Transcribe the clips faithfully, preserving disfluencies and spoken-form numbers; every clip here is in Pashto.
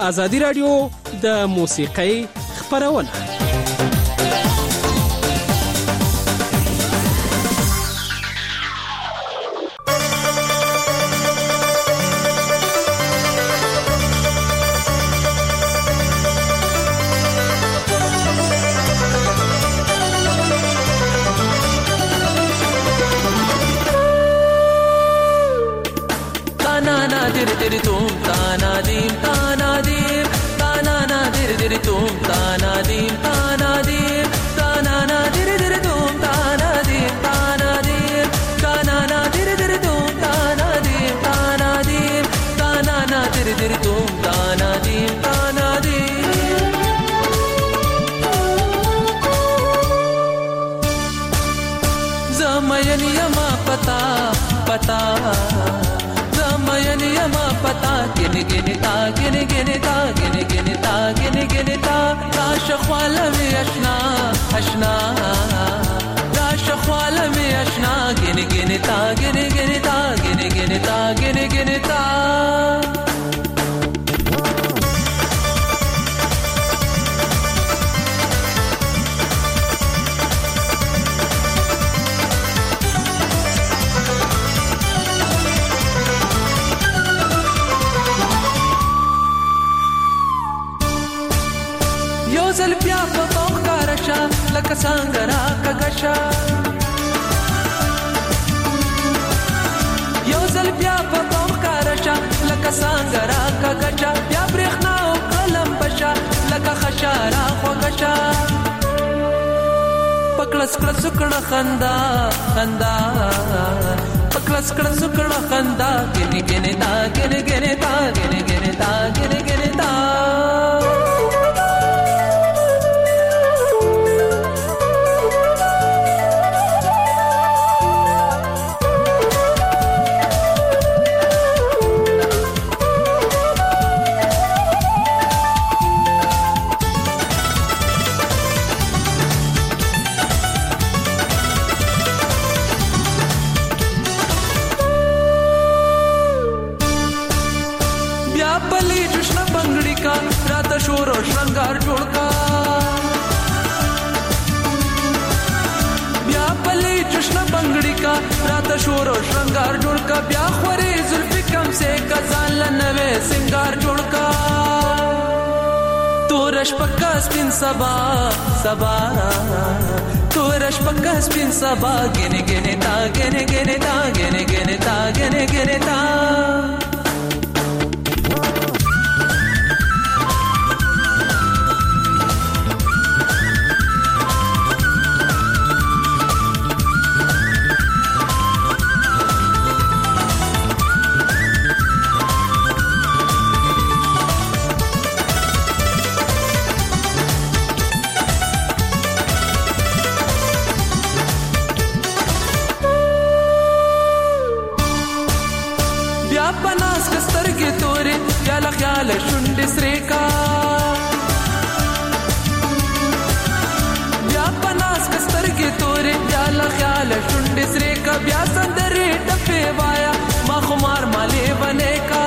ازادي راډیو د موسیقۍ خپرونه. پکلس کړه سکړه خندا خندا پکلس کړه سکړه خندا ګنې ګنې تا ګنې ګنې تا ګنې ګنې تا ګنې ګنې تا شور او شنگار جوړ کا بیا پلی جشن بنگړی کا رات شور او شنگار جوړ کا بیا خوري زلفی کم سے کزان لنوے سنگار جوړ کا تورش پکا سپین سبا سبا تورش پکا سپین سبا گنے گنے تا گنے گنے تا گنے گنے تا گنے گنے تا خیال شونډې سرې کا بیا پناس کسترګې تورې بیا له خیال شونډې سرې کا بیا سندرې ټپې وایا ما خمار مالې بنې کا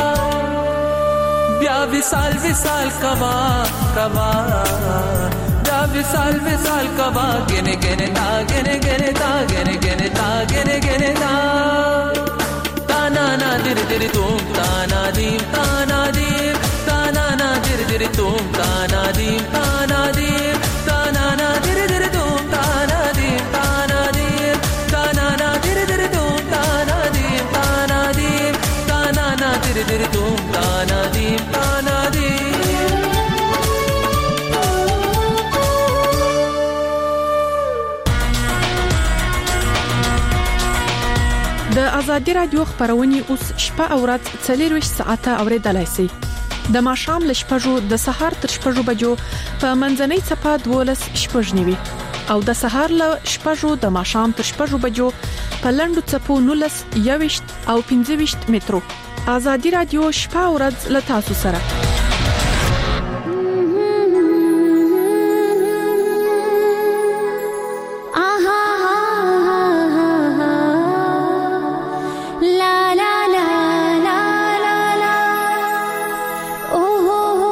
بیا وصال وصال کوا کوا بیا وصال وصال کوا ګنې ګنې تا ګنې ګنې تا ګنې ګنې تا ګنې ګنې تا تانا نا دیر دیر توم تانا دیم تانا دیم تانا نا دیر دیر توم تانا دیم تانا دیم تانا نا دیر دیر توم تانا دیم تانا دیم تانا نا دیر دیر توم تانا دیم تانا دیم تانا نا دیر دیر توم تانا دیم تانا دیم د ازادي رادیو خبرونه اوس شپه او ورځ څلور ساعته اوریدلای شئ. د ماښام ل شپږو د سهار تر شپږو بجو په منځنۍ صفه دولس شپږ نیوي او د سهار ل شپږو د ماښام تر شپږو بجو په لندو صفو نولس یويشت او پنځه ویشت مترو. ازادي رادیو شپه او ورځ ل تاسو سره. La la la la la la, oh oh.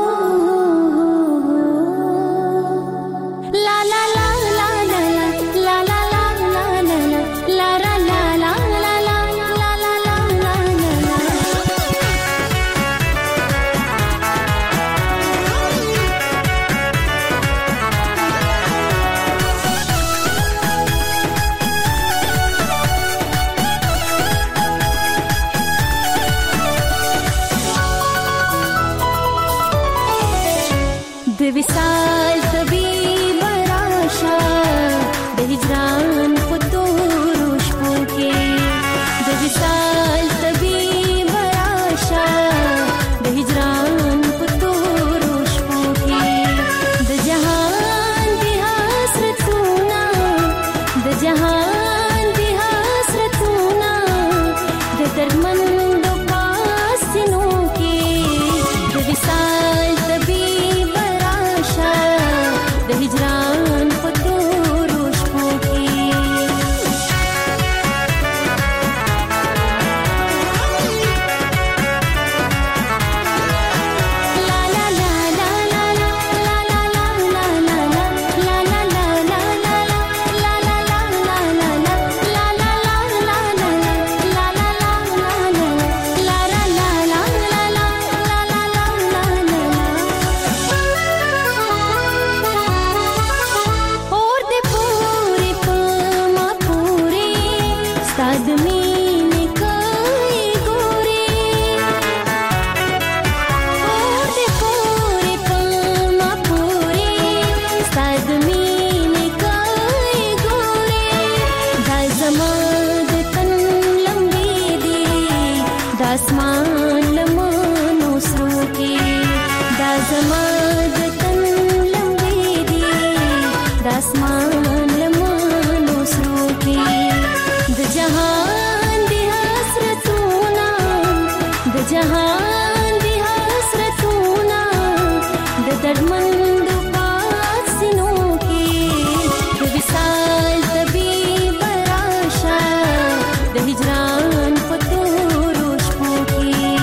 اسمان لمنو سرو کې د جهان دی حسرتونه د جهان دی حسرتونه د دردمندو پاسینو کې د وصال طبیب راشه د هجران په تورو شپو کې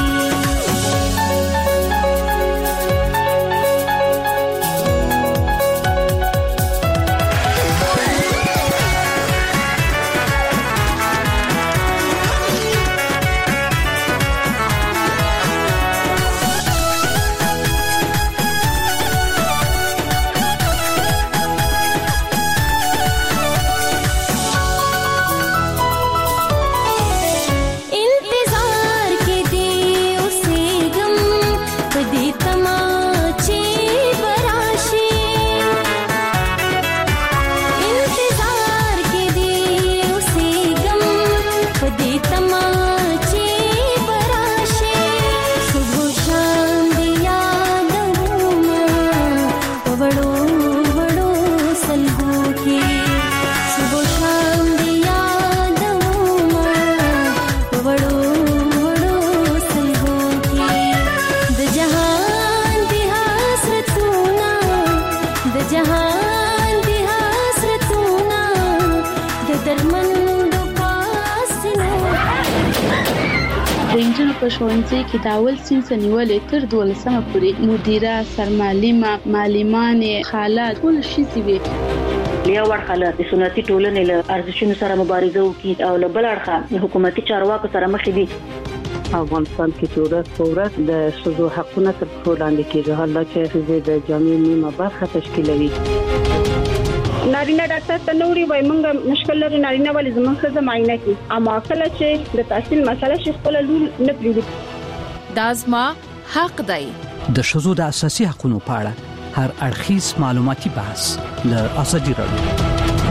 په ښوونځي کې د اول صنف نیولې تر دولسمه پورې مدیره سرمعلمه معلمانې خالات ټول شي وي یو ورخاله د سنتي ټولنې له ارزښتونو سره مبارزه وکړي او له بل اړخه حکومتي چارواکو سره مخ دي. افغانستان کې چې ورځ په ورځ د ښځو حقونه تر پښو لاندې کېږي، حالا چې ښځې د جامعې نیمه برخه تشکیلوي. نارینه ډاکټر ته نوري وای مونږ مشکل لري نارینه ولې زموږ ښځه معاینه کوي، اما کله چې د تحصیل مسله شي خپل لور نه پریږدي. دا زما حق دی. د ښځو د اساسي حقوقو په اړه هر اړخیز معلوماتي بحث له ازادي راډیو.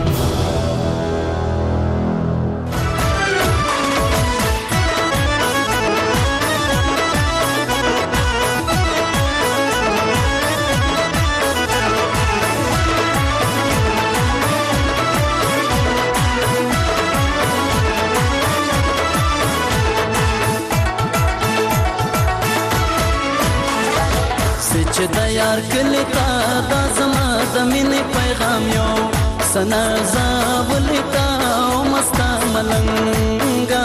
چې د یار کلی تا دا زما د مینې پیغام یو سنا زاولی تا او مستا ملنګا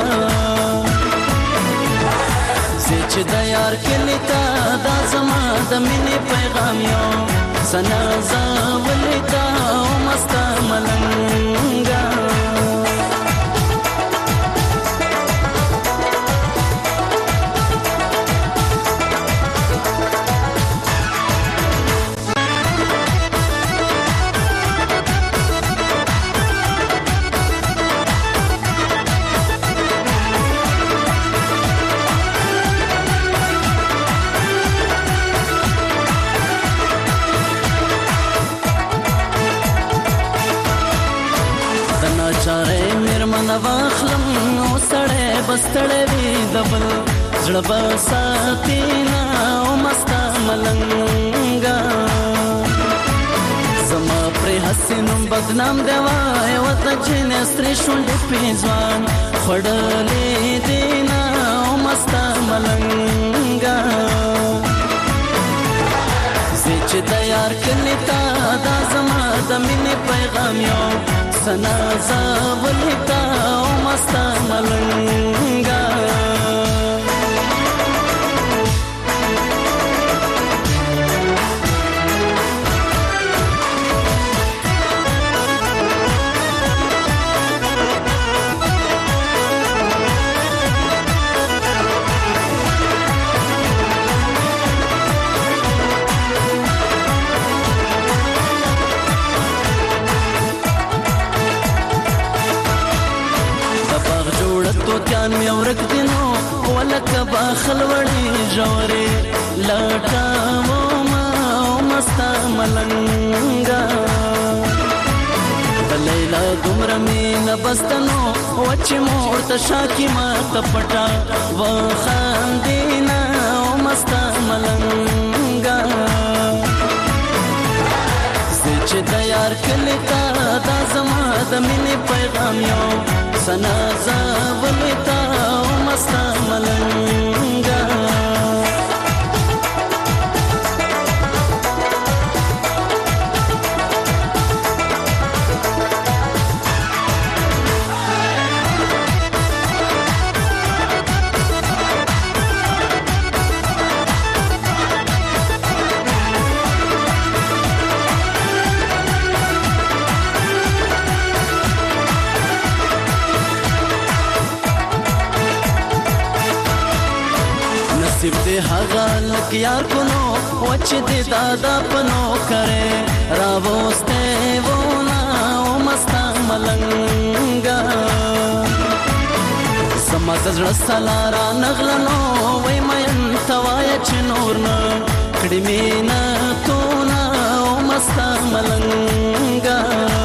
چې د یار کلی تا دا زما د مینې پیغام یو سنا زاولی تا او مستا ملنګا چاره مرمن واخلم نو سړې بستړې وی دبل زړه بساتینا او مستا ملنګا زما پر حسینم بدنام دیوای وت چې نستری شونډې پیځوان خړلې دینا او مستا ملنګا چې د یار کلی تا دا زما د مینې پیغام یو سنا زاولی تا او مستا ملنګا توتیان می ورک دینو ولکه باخل وړي جوړي لټاو ما مستا ملنګا لیلا دومره مینه بستنو وچې مور ته شاکي ما ته پټا وخاندینا او مستا ملنګا چې د یار کلی تا دا زما د مینې پیغام یو سنا زولې تا او مستا ملنګا نصیب دې هغه لک یار کونو وچ دې دادا پنو کرے راوسته ونا او مستا ملنګا سمات زړه سلارا نغلنو وای مې توایا چې نور نه کړي مینا تو نا او مستا ملنګا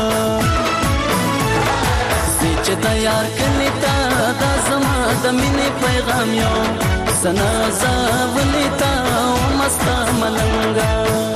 چې تیار کړی تا دا زما د مینې پیغام یو سنا زولې تا او مستا ملنګا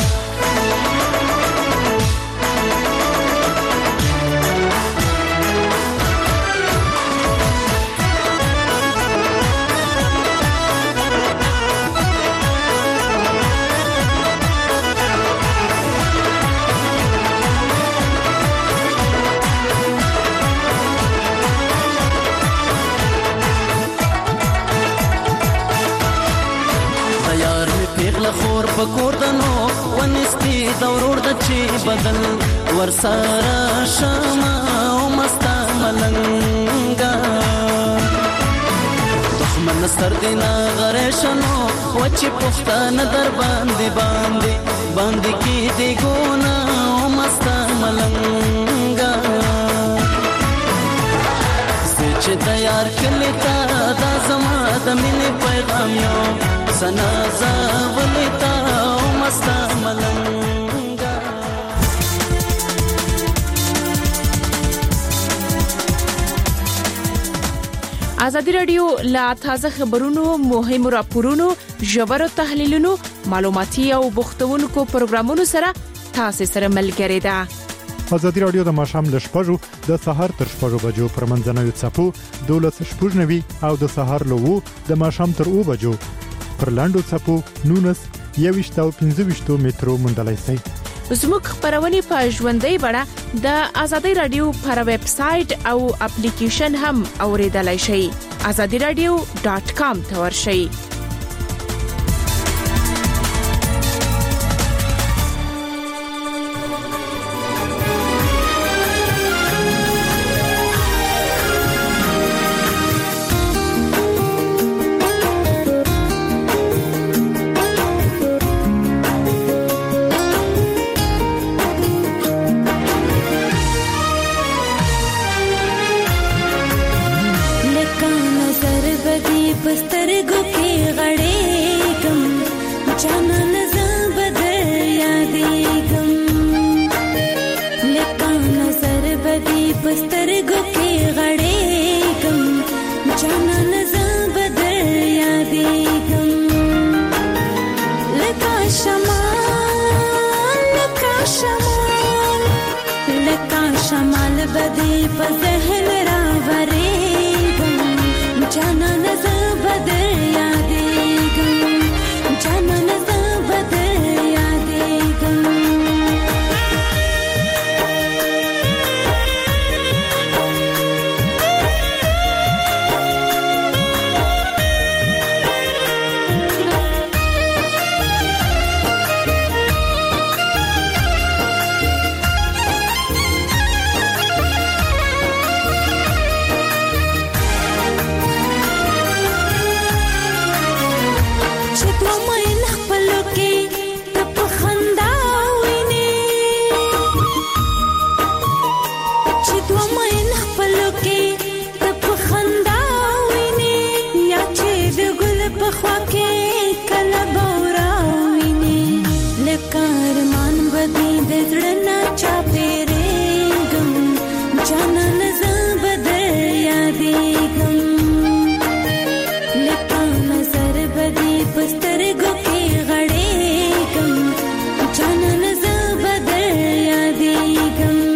خور پکور دنو ونستی دورور د چی بدل ورسارا شما او مستا ملنګا دښمن سر دینا غریشنو وچی پختان در باندې باندې باندې کی دی ګونا او مستا ملنګا چې تیار کړی تا دا زما د مینې پیغام یو سنا زولې تا او مستا ملنګا ازادي رادیو لا تازه خبرونو مهم راپورونو ژور تحلیلونو معلوماتي او بوختونکو پروګرامونو سره تاسو سره ملګری ده ازادي رادیو د ماښام ل شپږو د سهار تر شپږو بجو پر منځنوي څپو دولس شپږنوي او د سهار له وو د ماښام تر اوو بجو پر لاندو څپو نونس یويشت او پنځه ویشت مترو مندلای شي. زموږ خبرونه په ژوندۍ بڼه د ازادي رادیو پر ویب سټ او اپلیکیشن هم اوریدلای شئ. azadi radio dot com ته ورشئ. Come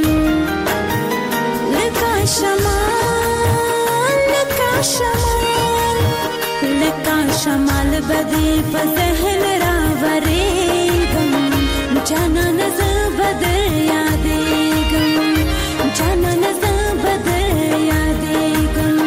شمال بدی په ذهن راورېږم جانان زه به در یادېږم جانان زه به در یادېږم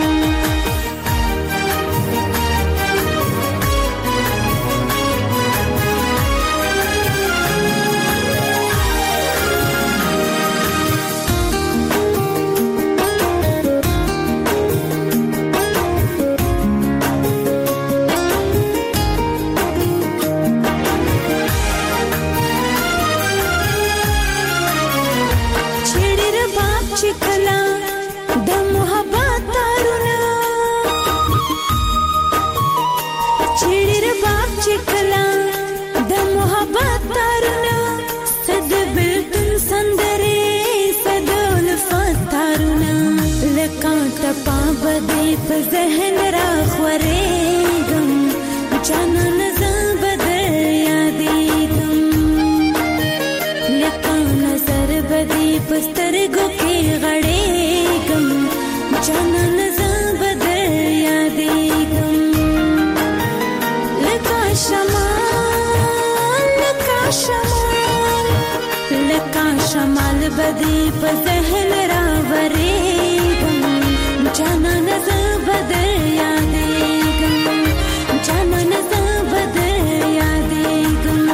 په ذهن را خورېږم جانان زه به در یادېږم لکه نظر به دې په سترګو کې غړېږم جانان زه به در یادېږم لکه شمال لکه شمال لکه شمال به دې په ذهن را ورېږم جانان زه به در یادېږم جانان زه به در یادېږم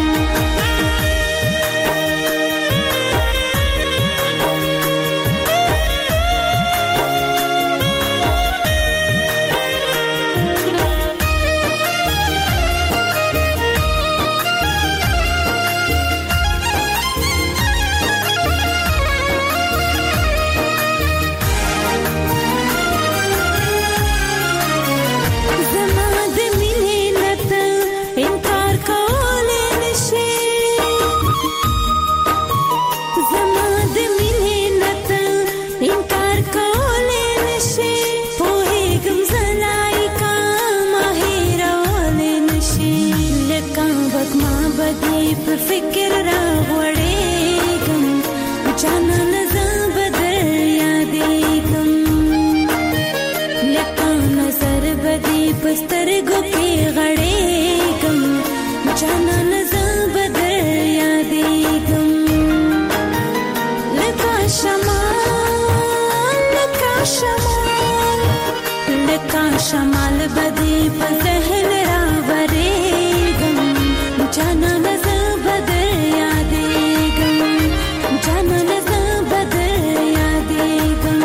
فکر را غوړېږم جانان زه به در یادېږم لکه نظر به دې په سترګو کې غړېږم جانان زه به در یادېږم لکه شمال لکه شمال لکه شمال به دې په ذهن را ورېږم جانان زه به در یادېږم جانان زه به در یادېږم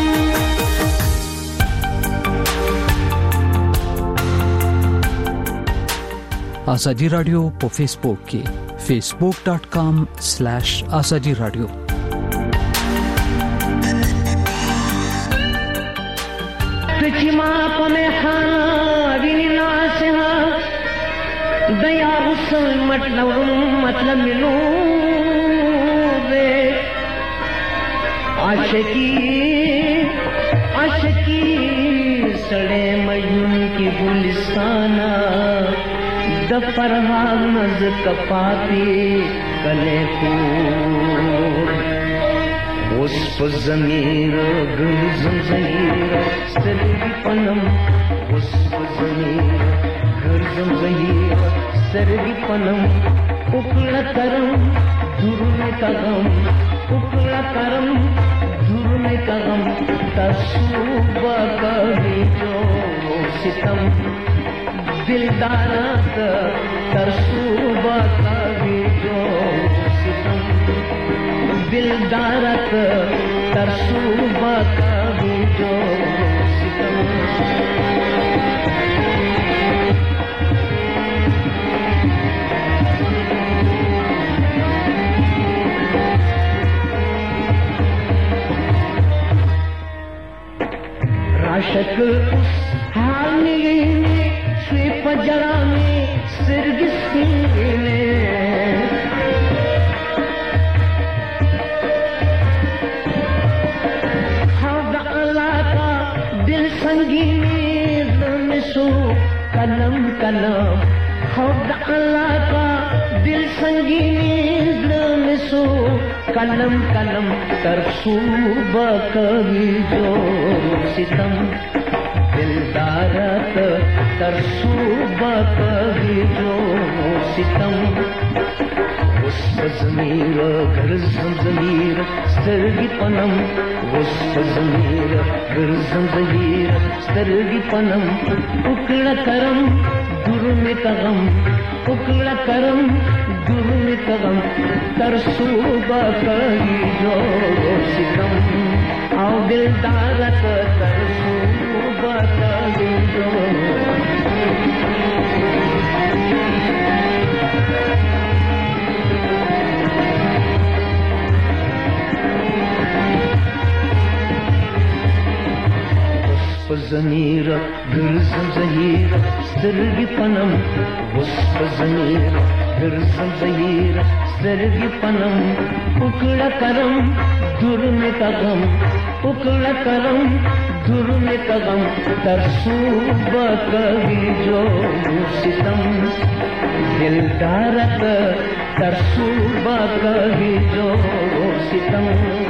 ازادي رادیو په فیسبوک کې facebook dot com slash azadi radio تجما پمه وینا سها दया उसल मतलब मतलब मिलो वे आशिकी आशिकी सड़े मयून की गुलिस्ताना दफरहा नज कपाती कले को उस पर ज़मीर गुलज़म ज़हीर सरगी पनम उस पर ज़मीर गुलज़म ज़हीर सरगी पनम उकड़ा करम धुरने का गम उकड़ा करम धुरने का गम तसुबा कभी जो सितम दिलदारा का तरसुबा कभी जो सितम दिलदारा का तरसुबा कभी जो सितम राशक उस हाल में से पजरा में सिरगिस्ती ने हौदा अल्लाह का दिल संगीनी दमसो कलम कलम हौदा अल्लाह का दिल संगीनी दमसो कलम कलम तरसूबा कभी जो सितम दिलदारत तरसूबा कभी जो सितम उस ज़मीर घर ज़मीर स्तरगी पनम उस ज़मीर घर ज़मीर स्तरगी पनम उकड़ा करम गुरु में तगम उकड़ा करम गुरु में तगम तरसूबा कभी जो सितम आओ दिलदारत तरसूबा कभी जो ज़मीर गिरज़म ज़हीर स्तरगी पनम वस्प ज़मीर गिरज़म ज़हीर स्तरगी पनम उकड़ा करम दुर में तगम उकड़ा करम दुर में तगम तरसूबा कभी जो सितम दिलदारत तरसूबा कभी जो सितम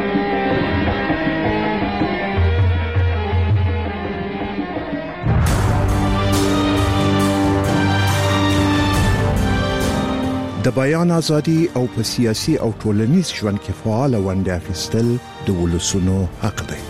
د بیان ازادي او په سیاسي او ټولنیز ژوند کې فعال ونډه اخیستل د ولسونو حق دی.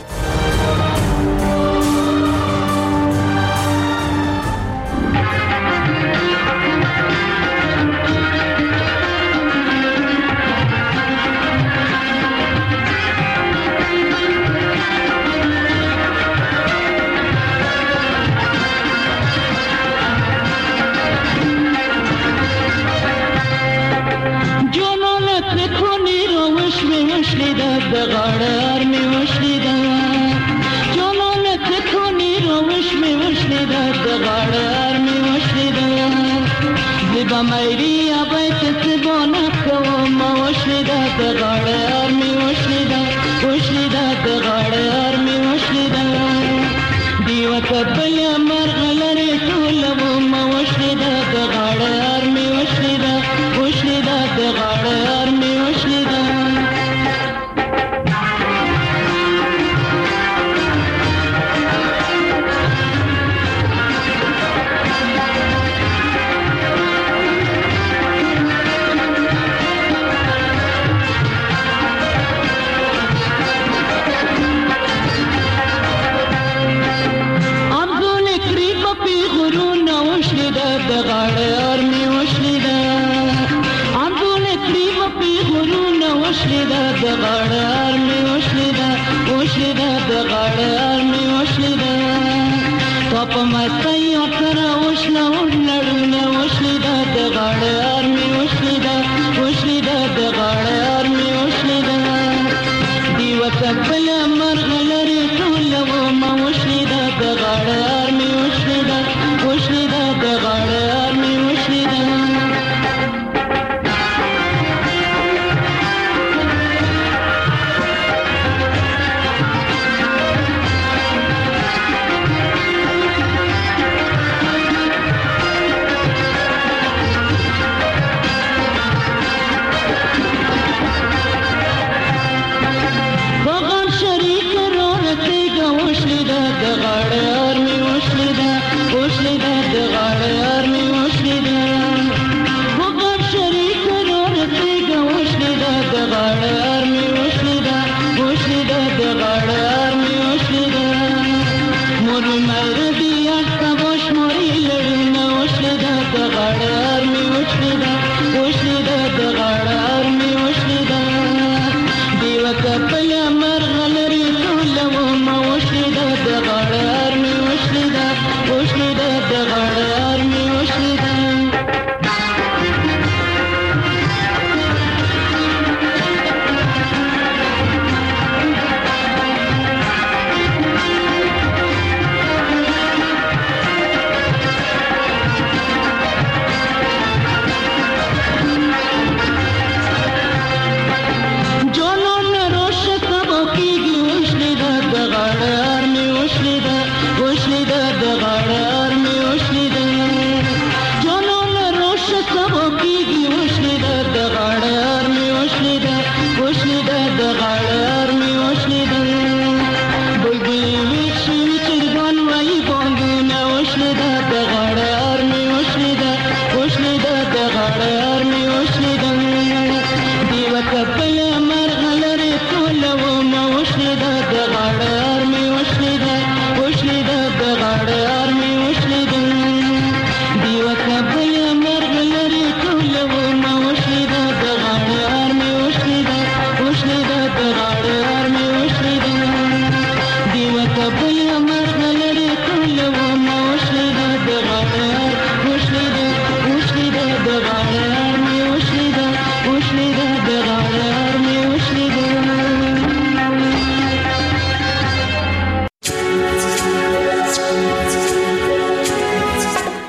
Bogam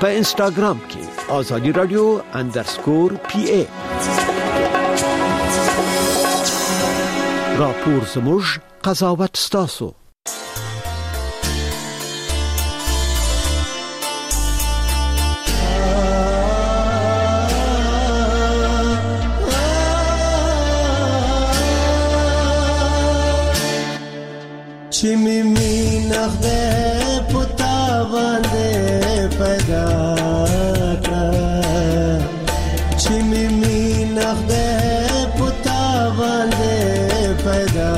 په انسټاګرام کې آزادی رادیو انډرسکور پی ای. راپور زموږ قضاوت ستاسو. چې می مینه ده پتا باندې پیدا کړه، چې می مینه ده پتا باندې پیدا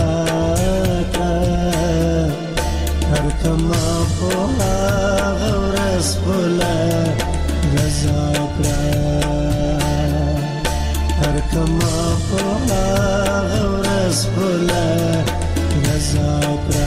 کړه، هر کما په غورس بوله رضا کړه، هر کما په غورس بوله رضا کړه.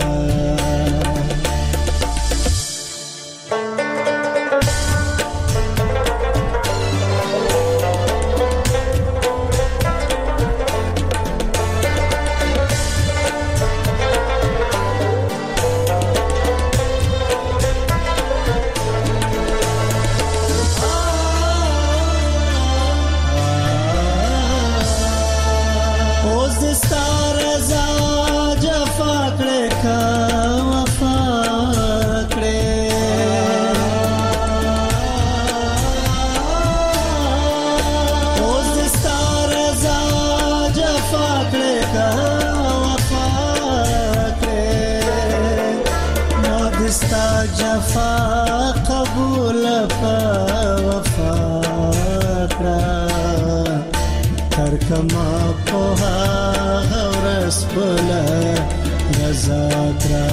جفا قبول په وفا کړه، تر کما په غورس بوله رضا کړه.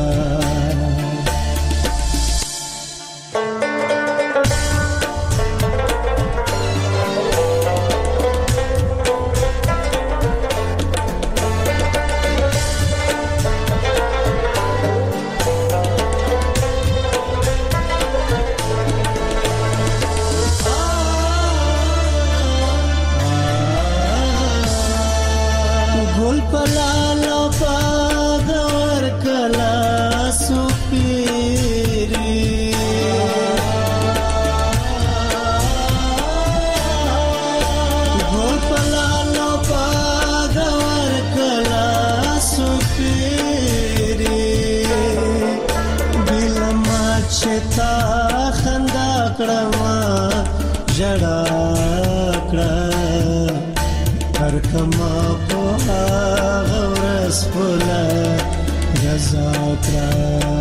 جڑا کړه، هر کما په غورس بوله رضا کړه.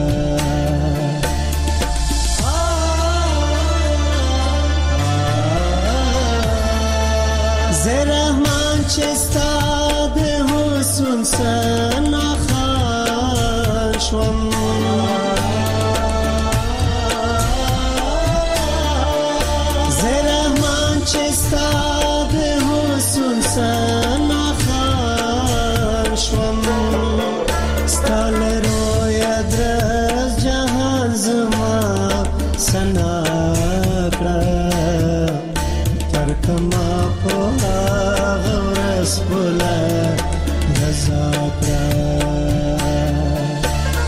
زه رحمان چې ستا د حسن سنا خان شوم، چستا د حسن سنا خان شوم، ستال روی درز جهان زما سنا کړه، تر کما په غورس بوله رضا کړه.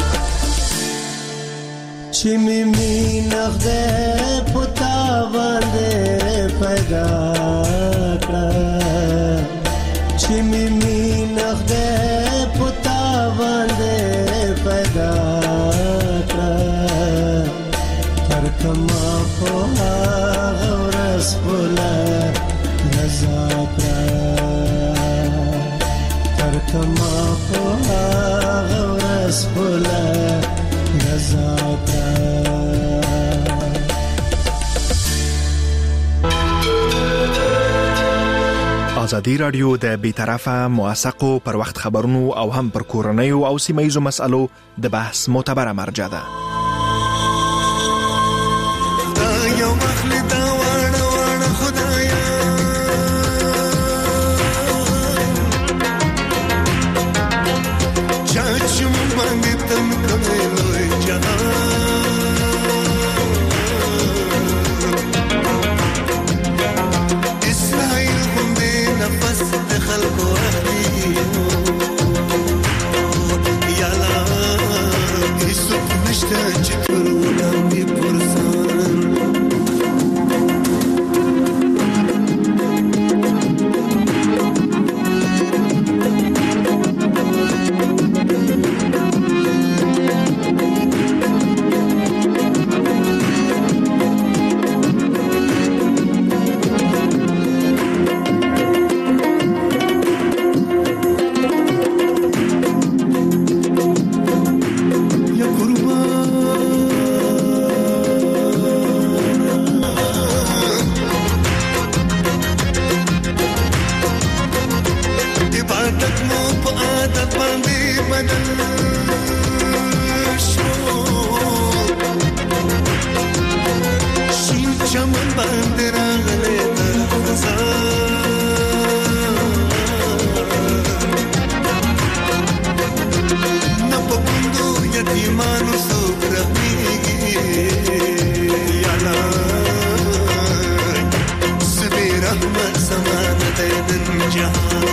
چې می مینه ده پتا باندې پیدا کړه، چې می مینه ده پتا باندې پیدا کړه، تر کما په غورس بوله رضا کړه، تر کما په غورس بوله رضا کړه. ازادي رادیو د بیطرفه موثقو پر وخت خبرونو او هم پر کورنیو او سیمه‌یزو مسالو د بحث معتبره مرجع ده. Stay بدل شو شین چمن باندې راغلې نه په کوندو یتیمانو څوک رحمېږي یالا سبې رحمت سمانه دی نن جهان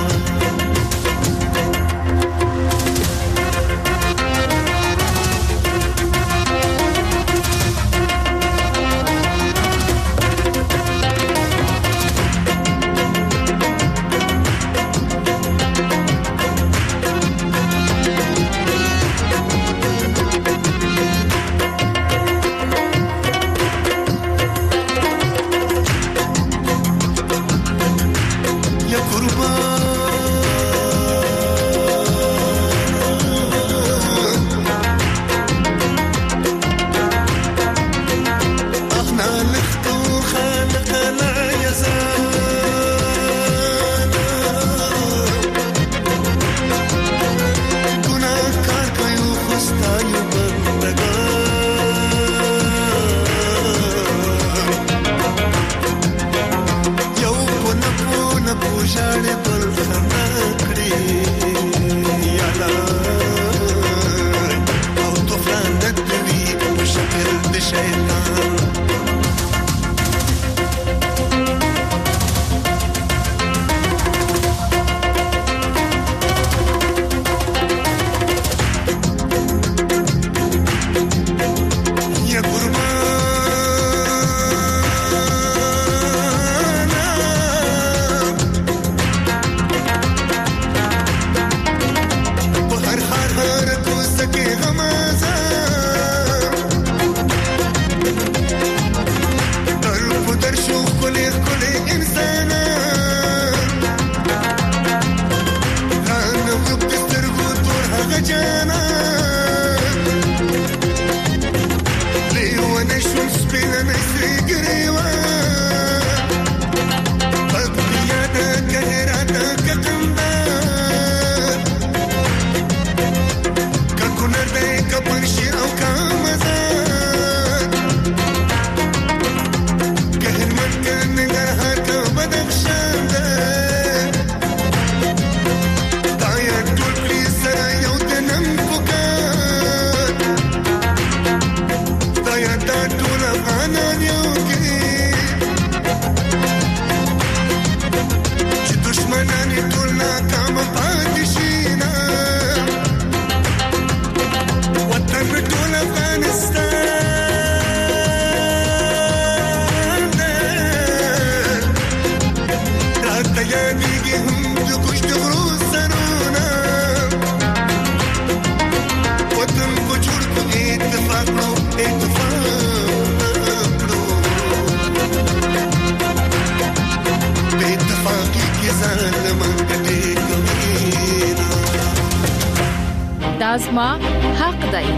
دازما حق دی.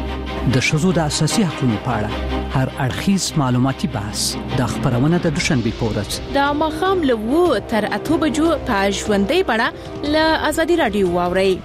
د ښځو د اساسي حقوقو په اړه هر اړخیز معلوماتي بحث د خبرونه د دوشنبه په ورځ د ماخام له وو تر اته بجو په ژوندۍ بڼه له ازادي رادیو واوري.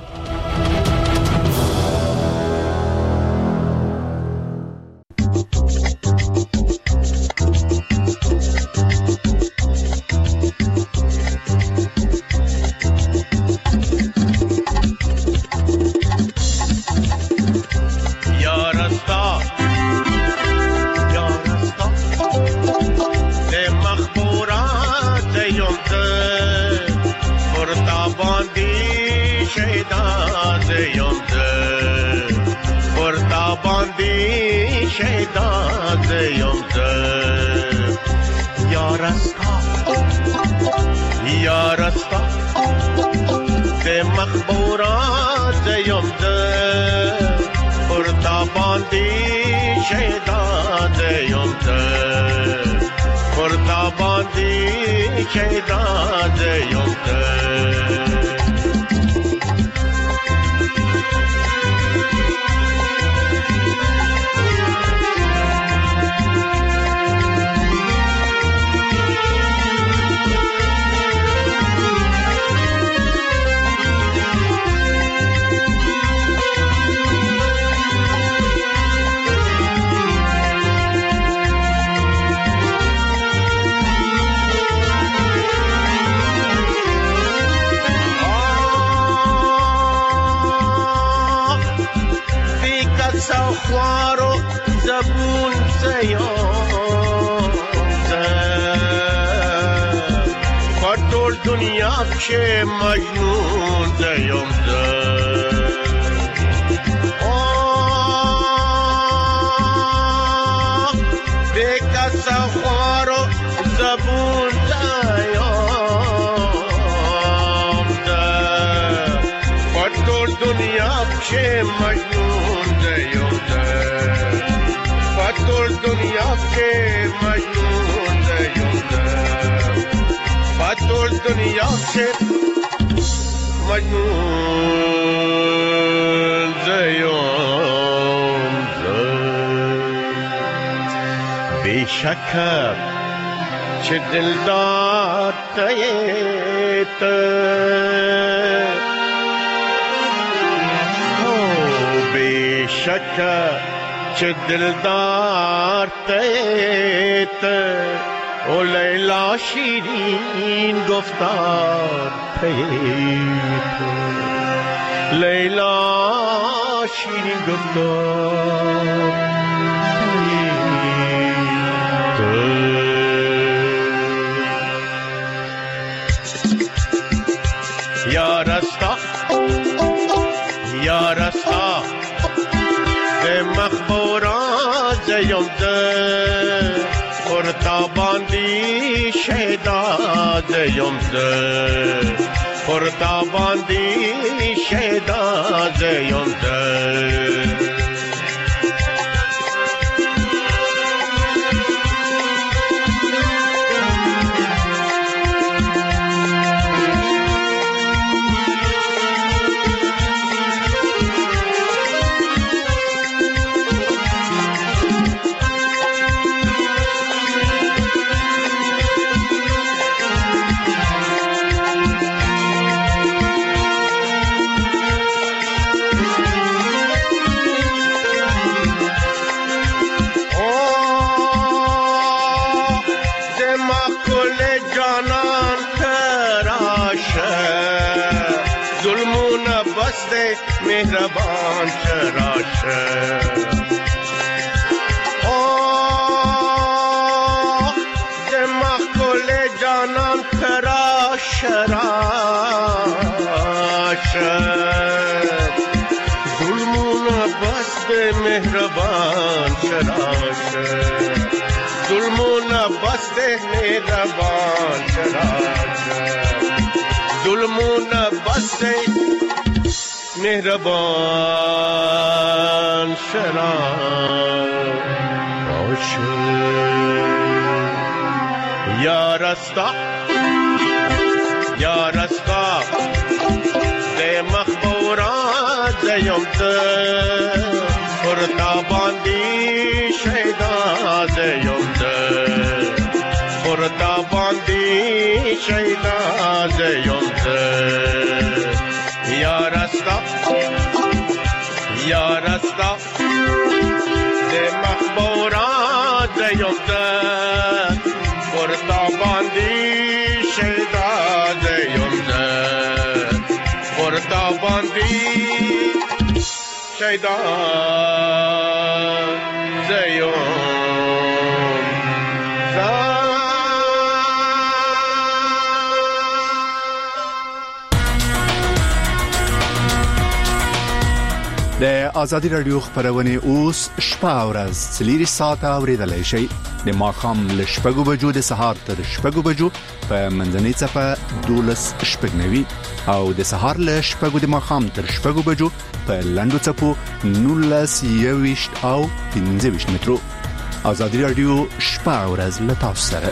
خوار و زبون زیام زد پتول دنیا که مجنون زیام زد آه بکس خوار و زبون زیام زد پتول دنیا که مجنون زیام زد پتول دنیا که مجنون زیام زد پتول دنیا که مجنون زیام زد بیشک چه دلدار تیت بیشک چه دلدار تیت او لیلا شیرین گفتار تیت لیلا شیرین گفتار تیت یا رستا یا رستا ده مخبورا زیم ده پرتاباندی شیدا زیم ده پرتاباندی شیدا زیم ده مهربان چراشه آه دماغ کل جانان تراشه راشه ظلمون بست مهربان چراشه ظلمون بست مهربان چراشه ظلمون بست مهربان شراب باشه یا رستا یا رستا ده مخبورات زیم ده پرتاباندی شیدا زیم ده پرتاباندی شیدا زیم ده یا رستا یا رستا ده مخبورات زیم ده پرتاباندی شیدا زیم ده پرتاباندی شیدا زیم د ازادي رادیو خبرونه اوس شپه او ورځ څلور ساعته اوریدلای شئ د ماخام ل شپږو بجو د سهار تر شپږو بجو په منځنۍ صفه دولس شپږنوي او د سهار ل شپږو د ماخام تر شپږو بجو په لندو صفو نولس یويشت او پنځه ویشت مترو. ازادي رادیو شپه او ورځ ل تاسو سره.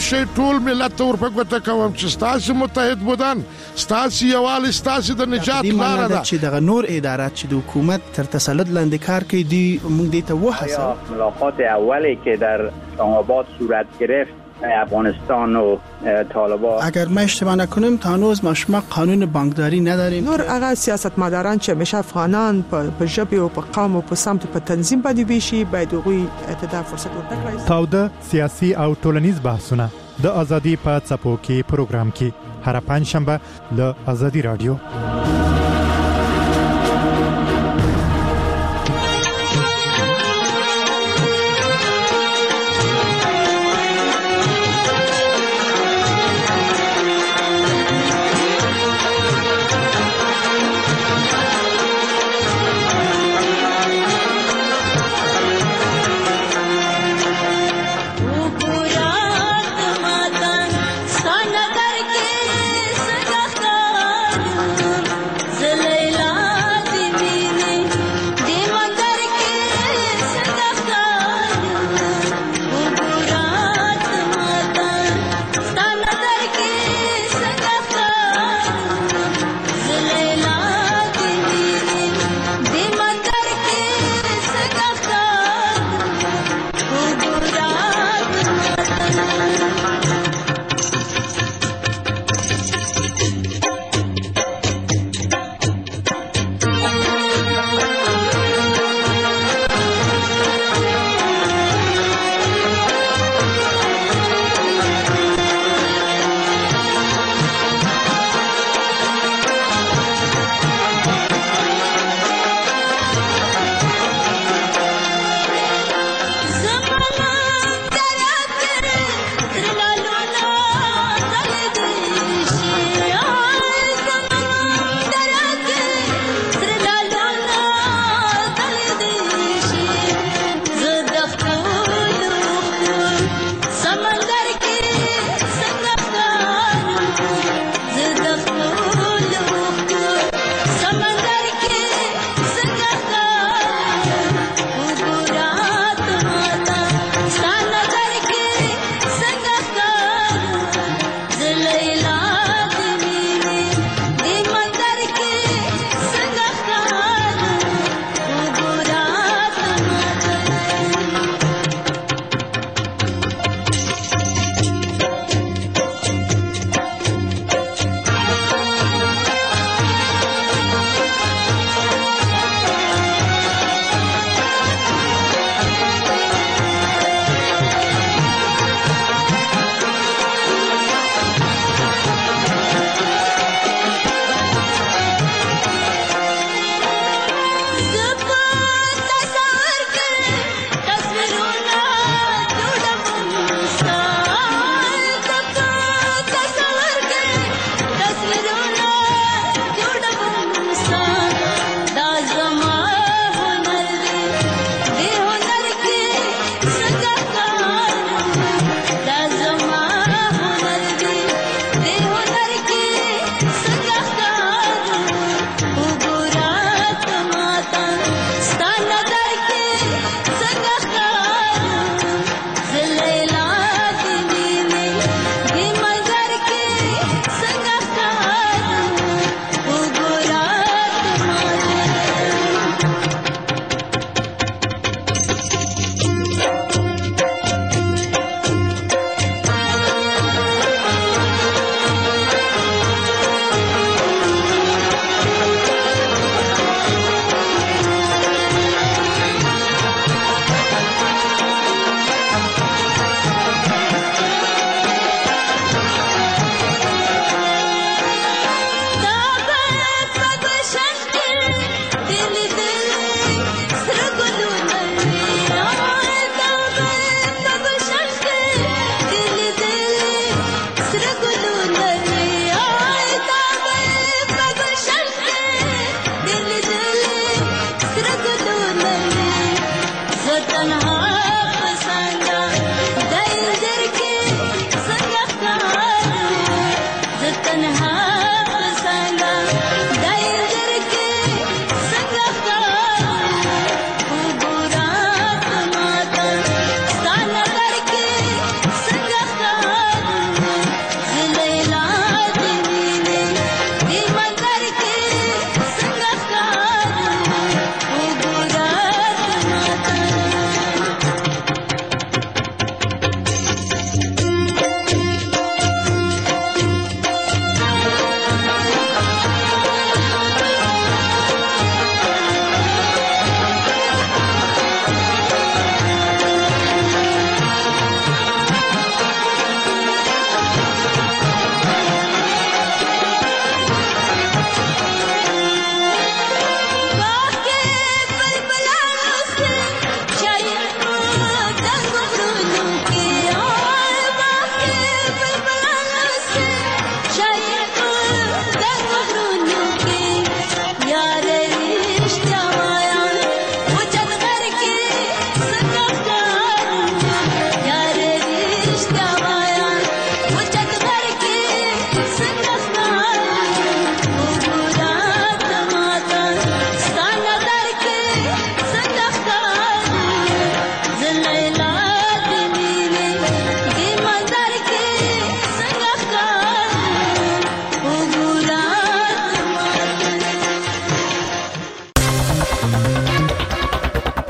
شي ټول ملت ورپګوته کوم چې ستاسو متحد بودن ستاسو یوال ستاسو د نجات لار ده چې د نور ادارات چې د حکومت تر تسلط لاندې کار کوي دی موږ دې ته وحسه ملاقات اولی که در اسلام آباد صورت گرفت افغانستان و طالبان اگر ما اشتباه نکنیم تا هنوز ما قانون بانکداری نداریم نور هغه سیاستمداران چې همیشه افغانان په ژبه او په قوم او په سمت په تنظیم باندې ویشي باید هغوی ته فرصت ورکړي. تاوده سیاسي او ټولنیز بحثونه د ازادي په څپو کې پروګرام کې هر پنځ شنبه له ازادي رادیو.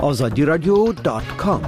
azadi radio dot com.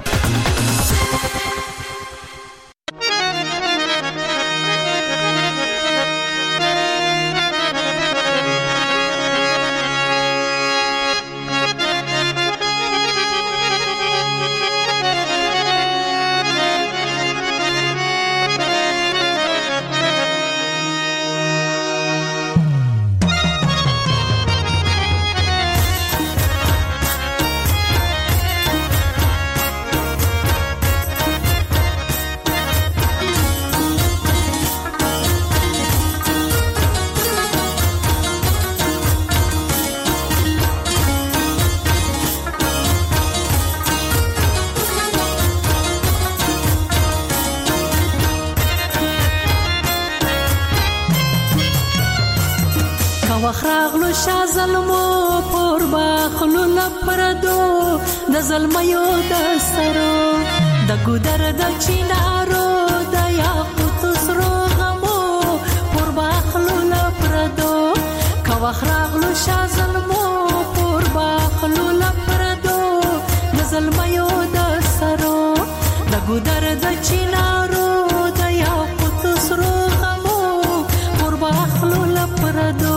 وخراغلو شا ظلمو پور باخلو لپردو د ظلمیو د سرو د ګودر د چینارو د یاقوت سرو غمو پور باخلو لپردو کا وخراغلو شا ظلمو پور باخلو لپردو د ظلمیو د سرو د ګودر د چینارو د یاقوت سرو غمو پور باخلو لپردو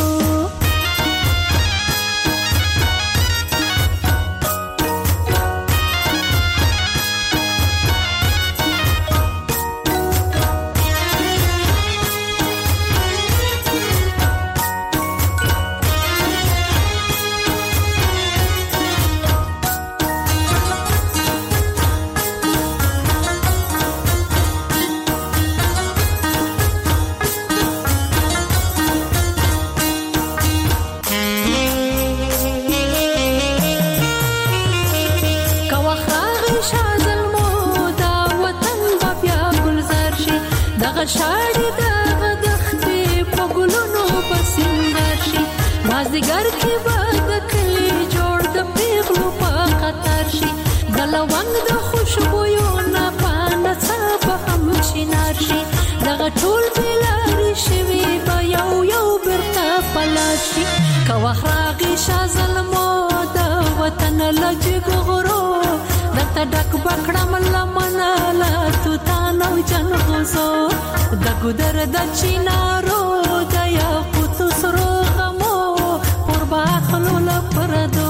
شاړي د غدختې په ګلونو پسندر شي مازدیګر کې به د کلي جوړ د پیغلو په قطر شي د لونګ د خوشبویو نه پانه څه به هم چینار شي دغه ټول بېلارې شوي به یو یو بیرته پلار شي که وخت راغی شا ظلمو د وطن له جګغرو درته ډک به کړم لمنه له توتان او جنغوزو د ګودر د چینارو د یاقوتو سرو غمو پور باخلو لپردو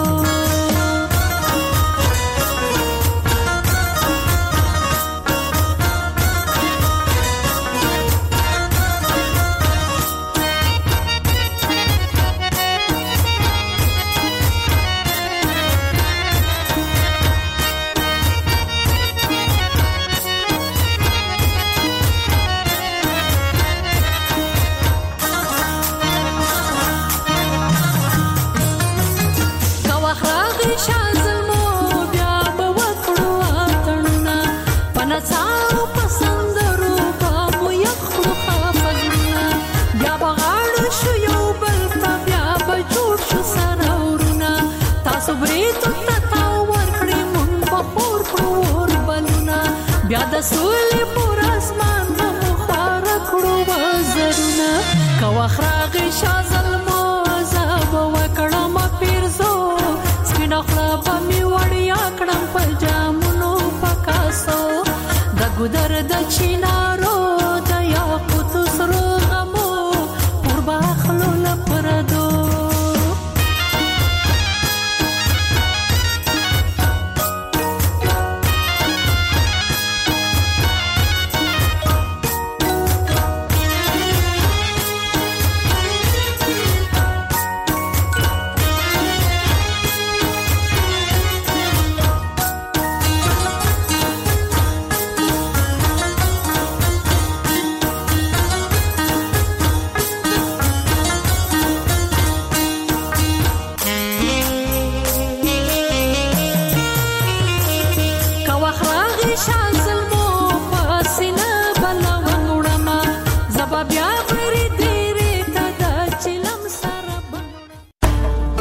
بیا د سولې پر اسمان غمو خواره کړو وزرونه که وخت راغی شا ظلمو زه به وکړم پیرزو سپینه خوله به مې وړیا کړم په جامونو په کاسو د ګودر د چینه